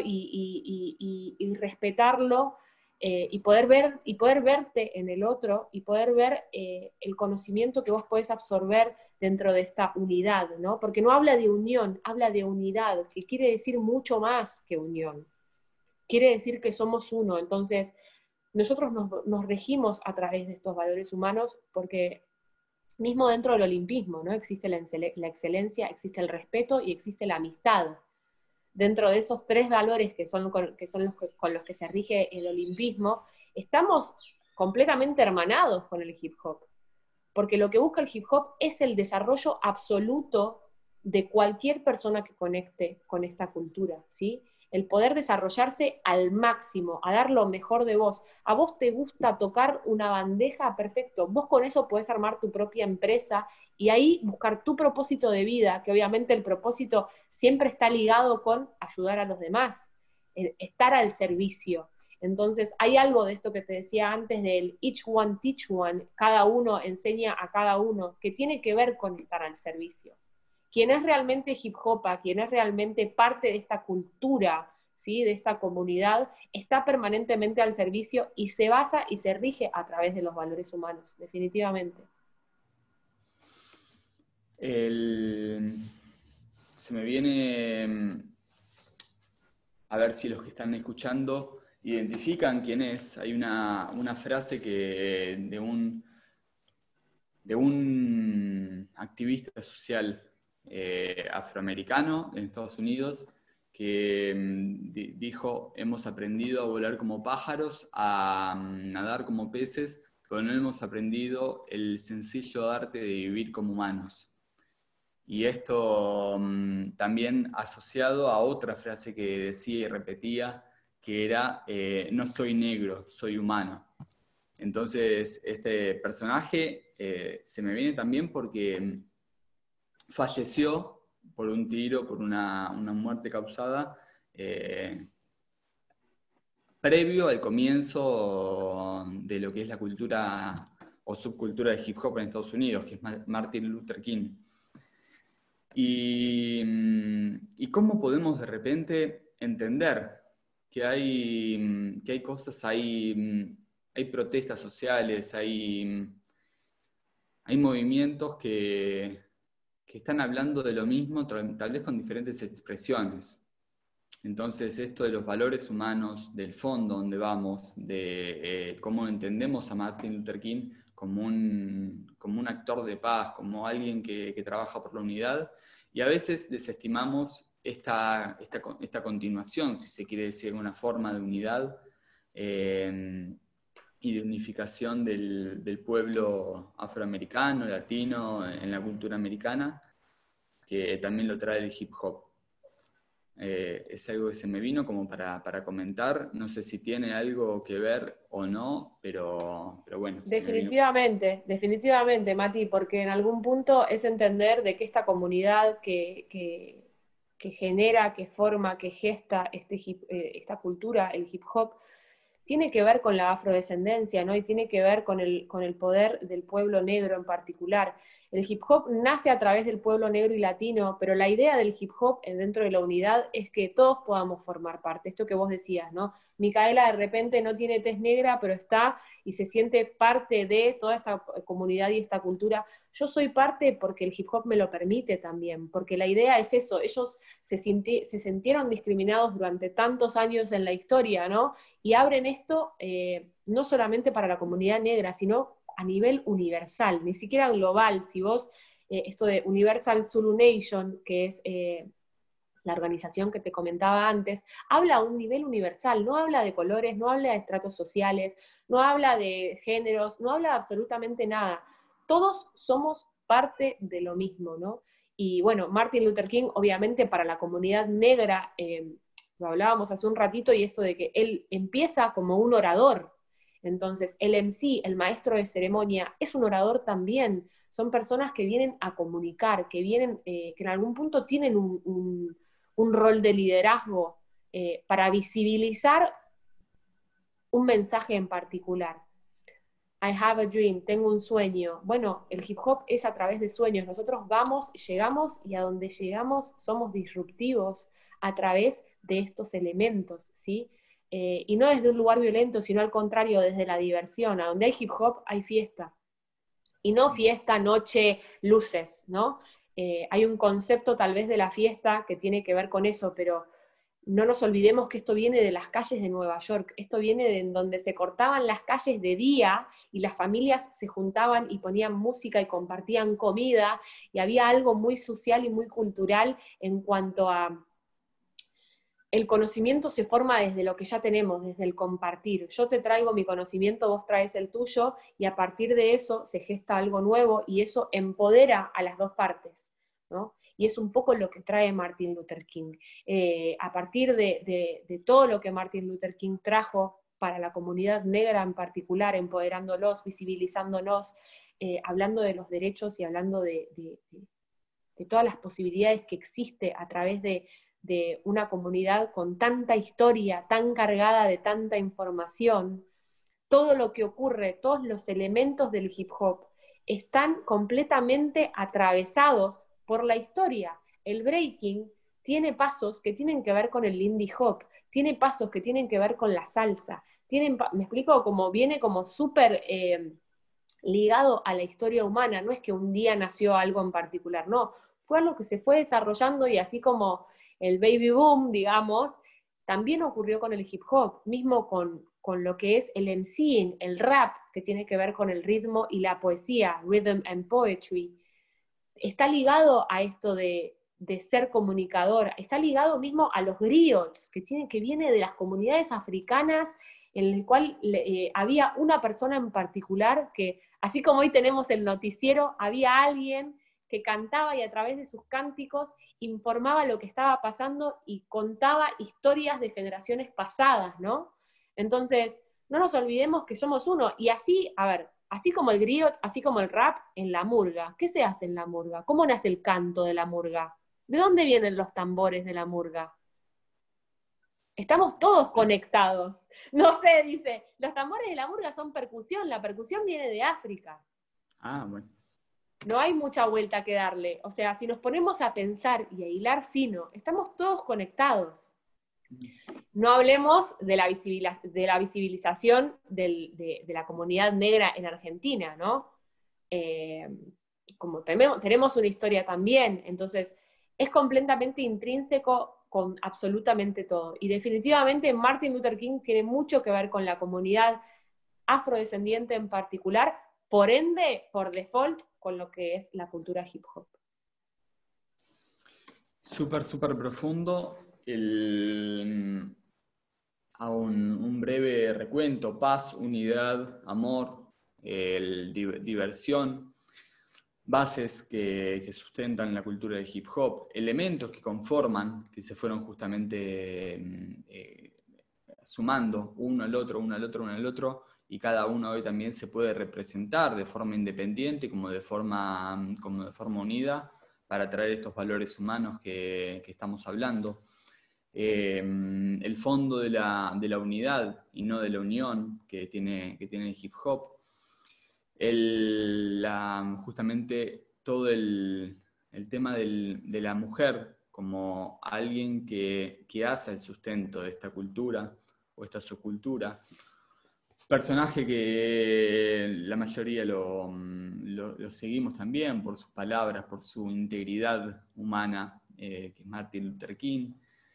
y respetarlo, y poder verte en el otro y poder ver el conocimiento que vos podés absorber dentro de esta unidad, ¿no? Porque no habla de unión, habla de unidad, que quiere decir mucho más que unión. Quiere decir que somos uno. Entonces, nosotros nos regimos a través de estos valores humanos porque mismo dentro del olimpismo, ¿no? Existe la excelencia, existe el respeto y existe la amistad. Dentro de esos tres valores que son con los que se rige el olimpismo, estamos completamente hermanados con el hip hop. Porque lo que busca el hip hop es el desarrollo absoluto de cualquier persona que conecte con esta cultura, ¿sí? El poder desarrollarse al máximo, a dar lo mejor de vos. A vos te gusta tocar una bandeja, perfecto. Vos con eso podés armar tu propia empresa y ahí buscar tu propósito de vida, que obviamente el propósito siempre está ligado con ayudar a los demás, estar al servicio. Entonces, hay algo de esto que te decía antes del each one teach one, cada uno enseña a cada uno, que tiene que ver con estar al servicio. Quien es realmente hip hopa, quien es realmente parte de esta cultura, ¿sí? De esta comunidad, está permanentemente al servicio y se basa y se rige a través de los valores humanos, definitivamente. Se me viene, a ver si los que están escuchando identifican quién es. Hay una frase de un activista social afroamericano en Estados Unidos que dijo: hemos aprendido a volar como pájaros, a nadar como peces, pero no hemos aprendido el sencillo arte de vivir como humanos. Y esto también asociado a otra frase que decía y repetía, que era, no soy negro, soy humano. Entonces, este personaje se me viene también porque falleció por un tiro, por una muerte causada, previo al comienzo de lo que es la cultura o subcultura de hip hop en Estados Unidos, que es Martin Luther King. Y cómo podemos de repente entender que hay cosas, hay protestas sociales, hay movimientos que están hablando de lo mismo, tal vez con diferentes expresiones. Entonces, esto de los valores humanos, del fondo donde vamos, de cómo entendemos a Martin Luther King como un actor de paz, como alguien que trabaja por la unidad, y a veces desestimamos esta continuación, si se quiere decir, una forma de unidad y de unificación del pueblo afroamericano, latino, en la cultura americana, que también lo trae el hip hop. Es algo que se me vino como para comentar. No sé si tiene algo que ver o no, pero bueno, se me vino. Definitivamente, Mati, porque en algún punto es entender de que esta comunidad que genera, que forma, que gesta esta cultura, el hip hop, tiene que ver con la afrodescendencia, ¿no? Y tiene que ver con el poder del pueblo negro en particular. El hip hop nace a través del pueblo negro y latino, pero la idea del hip hop dentro de la unidad es que todos podamos formar parte. Esto que vos decías, ¿no? Micaela de repente no tiene tez negra, pero está y se siente parte de toda esta comunidad y esta cultura. Yo soy parte porque el hip hop me lo permite también, porque la idea es eso. Ellos se sintieron discriminados durante tantos años en la historia, ¿no? Y abren esto no solamente para la comunidad negra, sino a nivel universal, ni siquiera global. Si vos, esto de Universal Zulu Nation, que es la organización que te comentaba antes, habla a un nivel universal, no habla de colores, no habla de estratos sociales, no habla de géneros, no habla de absolutamente nada. Todos somos parte de lo mismo, ¿no? Y bueno, Martin Luther King, obviamente para la comunidad negra, lo hablábamos hace un ratito, y esto de que él empieza como un orador. Entonces, el MC, el maestro de ceremonia, es un orador también. Son personas que vienen a comunicar, que vienen, que en algún punto tienen un rol de liderazgo para visibilizar un mensaje en particular. I have a dream, tengo un sueño. Bueno, el hip hop es a través de sueños. Nosotros vamos, llegamos, y a donde llegamos somos disruptivos a través de estos elementos, ¿sí? Y no desde un lugar violento, sino al contrario, desde la diversión. A donde hay hip hop hay fiesta. Y no fiesta, noche, luces, ¿no? Hay un concepto tal vez de la fiesta que tiene que ver con eso, pero no nos olvidemos que esto viene de las calles de Nueva York, esto viene de donde se cortaban las calles de día y las familias se juntaban y ponían música y compartían comida, y había algo muy social y muy cultural en cuanto a el conocimiento se forma desde lo que ya tenemos, desde el compartir. Yo te traigo mi conocimiento, vos traes el tuyo, y a partir de eso se gesta algo nuevo, y eso empodera a las dos partes, ¿no? Y es un poco lo que trae Martin Luther King. A partir de todo lo que Martin Luther King trajo para la comunidad negra en particular, empoderándolos, visibilizándonos, hablando de los derechos y hablando de todas las posibilidades que existe a través de una comunidad con tanta historia, tan cargada de tanta información. Todo lo que ocurre, todos los elementos del hip hop están completamente atravesados por la historia. El breaking tiene pasos que tienen que ver con el lindy hop, tiene pasos que tienen que ver con la salsa, me explico, como viene como súper ligado a la historia humana. No es que un día nació algo en particular, no, fue algo que se fue desarrollando, y así como el baby boom, digamos, también ocurrió con el hip hop, mismo con lo que es el MCing, el rap, que tiene que ver con el ritmo y la poesía, rhythm and poetry. Está ligado a esto de ser comunicador, está ligado mismo a los griots, que viene de las comunidades africanas, en el cual había una persona en particular que, así como hoy tenemos el noticiero, había alguien que cantaba y a través de sus cánticos informaba lo que estaba pasando y contaba historias de generaciones pasadas, ¿no? Entonces, no nos olvidemos que somos uno. Y así, a ver, así como el griot, así como el rap, en la murga. ¿Qué se hace en la murga? ¿Cómo nace el canto de la murga? ¿De dónde vienen los tambores de la murga? Estamos todos conectados. No sé, dice, los tambores de la murga son percusión, la percusión viene de África. Ah, bueno. No hay mucha vuelta que darle. O sea, si nos ponemos a pensar y a hilar fino, estamos todos conectados. No hablemos de la visibilización de la comunidad negra en Argentina, ¿no? Como tenemos una historia también, entonces es completamente intrínseco con absolutamente todo. Y definitivamente Martin Luther King tiene mucho que ver con la comunidad afrodescendiente en particular, por ende, por default, con lo que es la cultura hip hop. Súper, súper profundo. A un breve recuento: paz, unidad, amor, diversión. bases que sustentan la cultura del hip hop, elementos que conforman, que se fueron justamente sumando uno al otro, uno al otro, uno al otro, y cada uno hoy también se puede representar de forma independiente como de forma unida para traer estos valores humanos que estamos hablando. El fondo de la unidad y no de la unión que tiene el hip hop, justamente todo el tema de la mujer como alguien que hace el sustento de esta cultura o esta subcultura. Personaje que la mayoría lo seguimos también por sus palabras, por su integridad humana, que es Martin Luther King.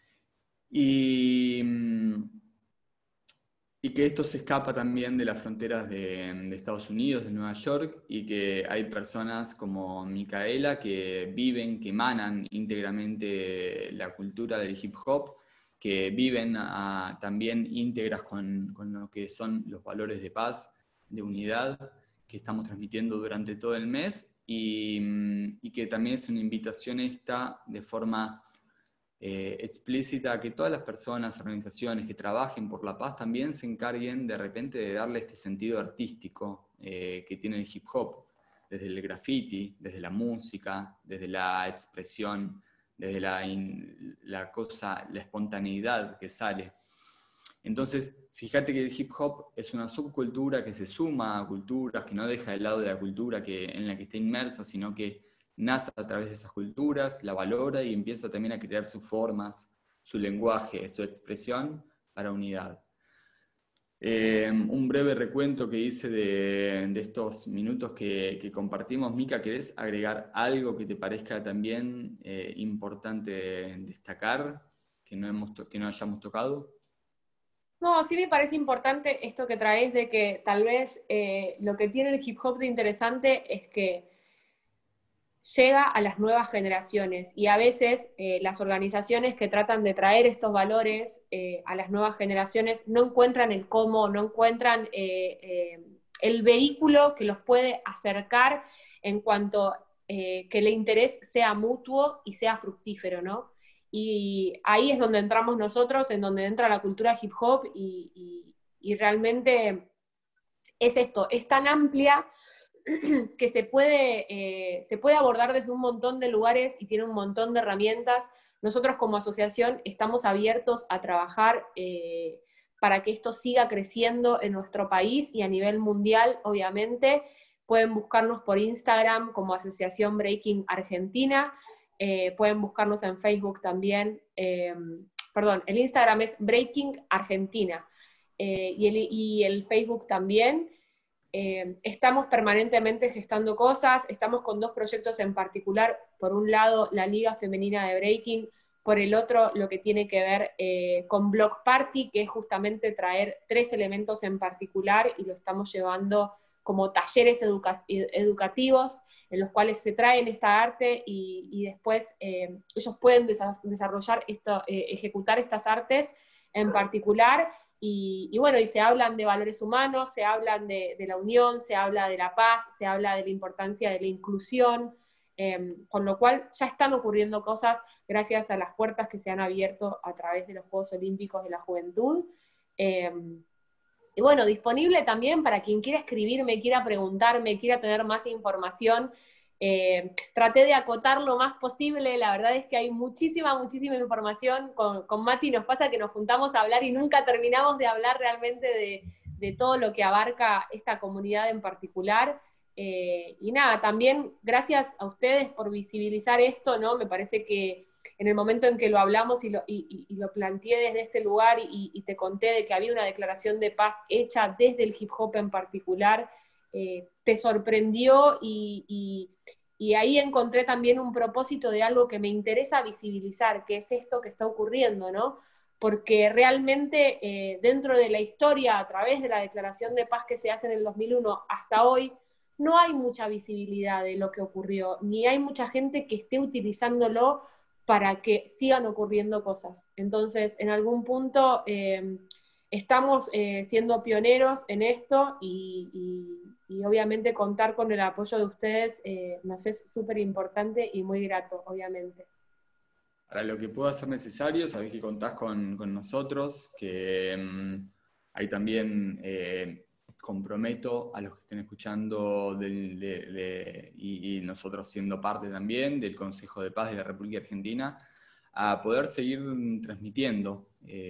Y que esto se escapa también de las fronteras de Estados Unidos, de Nueva York, y que hay personas como Micaela que viven, que emanan íntegramente la cultura del hip hop, que viven también íntegras con lo que son los valores de paz, de unidad, que estamos transmitiendo durante todo el mes, y que también es una invitación esta de forma explícita a que todas las personas, organizaciones que trabajen por la paz también se encarguen de repente de darle este sentido artístico que tiene el hip hop, desde el graffiti, desde la música, desde la expresión, desde la espontaneidad que sale. Entonces, fíjate que el hip hop es una subcultura que se suma a culturas, que no deja de lado de la cultura en la que está inmersa, sino que nace a través de esas culturas, la valora y empieza también a crear sus formas, su lenguaje, su expresión para unidad. Un breve recuento que hice de estos minutos que compartimos. Mica, ¿querés agregar algo que te parezca también importante destacar, que no hayamos tocado? No, sí me parece importante esto que traes de que tal vez lo que tiene el hip hop de interesante es que llega a las nuevas generaciones y a veces las organizaciones que tratan de traer estos valores a las nuevas generaciones no encuentran el cómo, no encuentran el vehículo que los puede acercar en cuanto que el interés sea mutuo y sea fructífero, ¿no? Y ahí es donde entramos nosotros, en donde entra la cultura hip hop y realmente es esto, es tan amplia que se puede abordar desde un montón de lugares y tiene un montón de herramientas. Nosotros como asociación estamos abiertos a trabajar para que esto siga creciendo en nuestro país y a nivel mundial, obviamente. Pueden buscarnos por Instagram como Asociación Breaking Argentina, pueden buscarnos en Facebook también, perdón, el Instagram es Breaking Argentina, y el Facebook también. Estamos permanentemente gestando cosas, estamos con dos proyectos en particular, por un lado la Liga Femenina de Breaking, por el otro lo que tiene que ver con Block Party, que es justamente traer 3 elementos en particular y lo estamos llevando como talleres educativos en los cuales se traen esta arte y después ellos pueden desarrollar ejecutar estas artes en particular. Y bueno, y se hablan de valores humanos, se hablan de la unión, se habla de la paz, se habla de la importancia de la inclusión, con lo cual ya están ocurriendo cosas gracias a las puertas que se han abierto a través de los Juegos Olímpicos de la Juventud. Y bueno, disponible también para quien quiera escribirme, quiera preguntarme, quiera tener más información. Traté de acotar lo más posible, la verdad es que hay muchísima información. Con Mati nos pasa que nos juntamos a hablar y nunca terminamos de hablar realmente de todo lo que abarca esta comunidad en particular. Y nada, también gracias a ustedes por visibilizar esto, ¿no? Me parece que en el momento en que lo hablamos y lo planteé desde este lugar y te conté de que había una declaración de paz hecha desde el hip hop en particular, te sorprendió y ahí encontré también un propósito de algo que me interesa visibilizar, que es esto que está ocurriendo, ¿no? Porque realmente dentro de la historia, a través de la declaración de paz que se hace en el 2001 hasta hoy, no hay mucha visibilidad de lo que ocurrió, ni hay mucha gente que esté utilizándolo para que sigan ocurriendo cosas. Entonces, en algún punto estamos siendo pioneros en esto y y obviamente contar con el apoyo de ustedes nos es súper importante y muy grato, obviamente. Para lo que pueda ser necesario, sabés que contás con nosotros, que ahí también comprometo a los que estén escuchando y nosotros siendo parte también del Consejo de Paz de la República Argentina, a poder seguir transmitiendo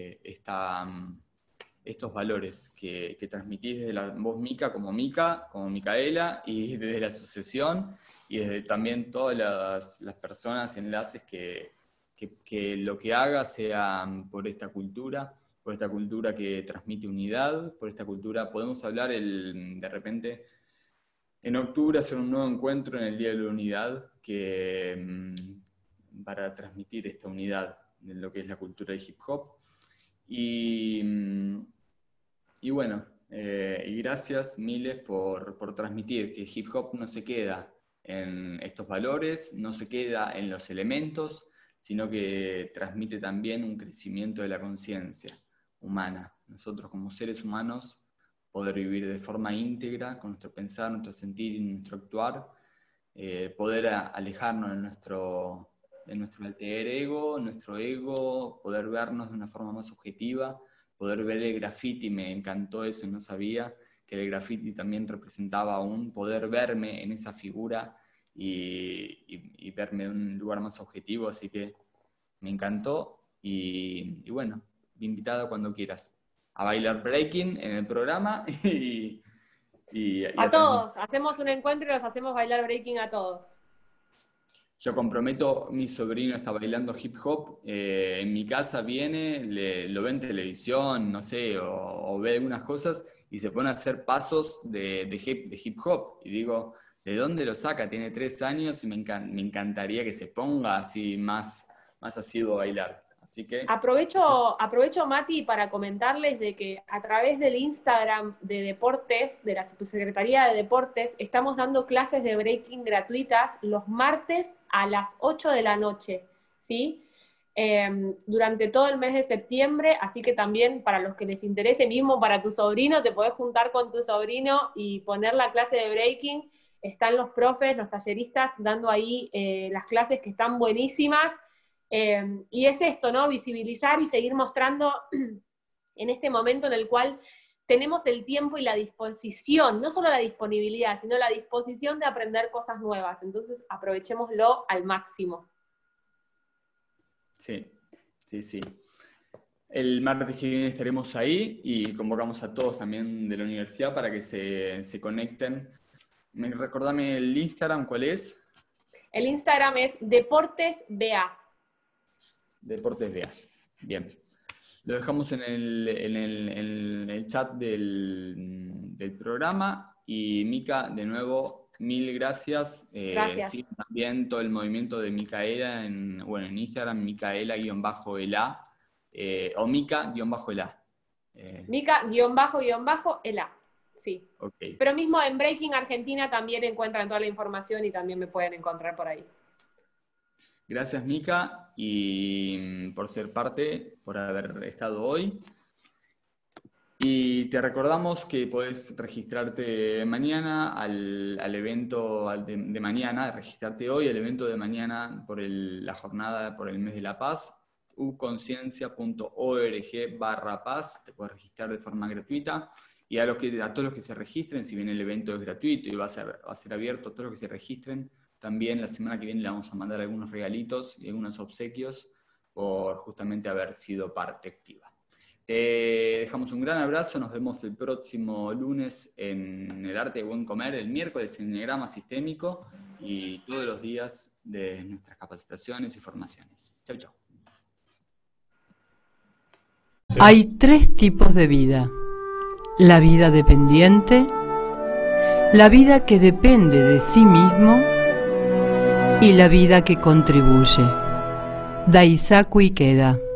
estos valores que transmitís desde la voz Mica, como Micaela, y desde la asociación, y desde también todas las personas, enlaces que lo que haga sea por esta cultura que transmite unidad, por esta cultura. Podemos hablar de repente en octubre, hacer un nuevo encuentro en el Día de la Unidad para transmitir esta unidad de lo que es la cultura del hip hop. Y bueno, y gracias miles por transmitir que el hip hop no se queda en estos valores, no se queda en los elementos, sino que transmite también un crecimiento de la conciencia humana. Nosotros como seres humanos poder vivir de forma íntegra, con nuestro pensar, nuestro sentir y nuestro actuar, poder alejarnos de nuestro alter ego, nuestro ego, poder vernos de una forma más objetiva, poder ver el graffiti. Me encantó eso, no sabía que el graffiti también representaba poder verme en esa figura y verme en un lugar más objetivo, así que me encantó y bueno, invitado cuando quieras a bailar breaking en el programa y a todos, hacemos un encuentro y los hacemos bailar breaking a todos. Yo comprometo, mi sobrino está bailando hip hop, en mi casa viene, lo ve en televisión, no sé, o ve algunas cosas y se pone a hacer pasos de hip hop. Y digo, ¿de dónde lo saca? Tiene 3 años y me encantaría que se ponga así más asiduo a bailar. Así que aprovecho, Mati, para comentarles de que a través del Instagram de Deportes, de la Subsecretaría de Deportes, estamos dando clases de breaking gratuitas los martes a las 8 de la noche, ¿sí? Durante todo el mes de septiembre, así que también para los que les interese, mismo para tu sobrino, te podés juntar con tu sobrino y poner la clase de breaking. Están los profes, los talleristas dando ahí las clases que están buenísimas. Y es esto, ¿no? Visibilizar y seguir mostrando en este momento en el cual tenemos el tiempo y la disposición, no solo la disponibilidad, sino la disposición de aprender cosas nuevas. Entonces, aprovechémoslo al máximo. Sí. El martes que viene estaremos ahí y convocamos a todos también de la universidad para que se conecten. Recordame el Instagram, ¿cuál es? El Instagram es DeportesBA. Deportes BA. Bien. Lo dejamos en el chat del programa. Y Mica, de nuevo, mil gracias. Gracias. Sí, también todo el movimiento de Micaela en Instagram, Micaela_ELA, o Mica_ELA. Mica_ELA. Sí. Okay. Pero mismo en Breaking Argentina también encuentran toda la información y también me pueden encontrar por ahí. Gracias, Mica, y por ser parte, por haber estado hoy. Y te recordamos que podés registrarte mañana al evento de mañana, registrarte hoy al evento de mañana por la jornada por el mes de la paz, uconciencia.org/paz, te puedes registrar de forma gratuita. Y a todos los que se registren, si bien el evento es gratuito y va a ser abierto, a todos los que se registren, también la semana que viene le vamos a mandar algunos regalitos y algunos obsequios por justamente haber sido parte activa. Te dejamos un gran abrazo, nos vemos el próximo lunes en El Arte de Buen Comer, el miércoles en Enneagrama Sistémico y todos los días de nuestras capacitaciones y formaciones. Chau, chau. Hay 3 tipos de vida: la vida dependiente, la vida que depende de sí mismo y la vida que contribuye. Daisaku Ikeda.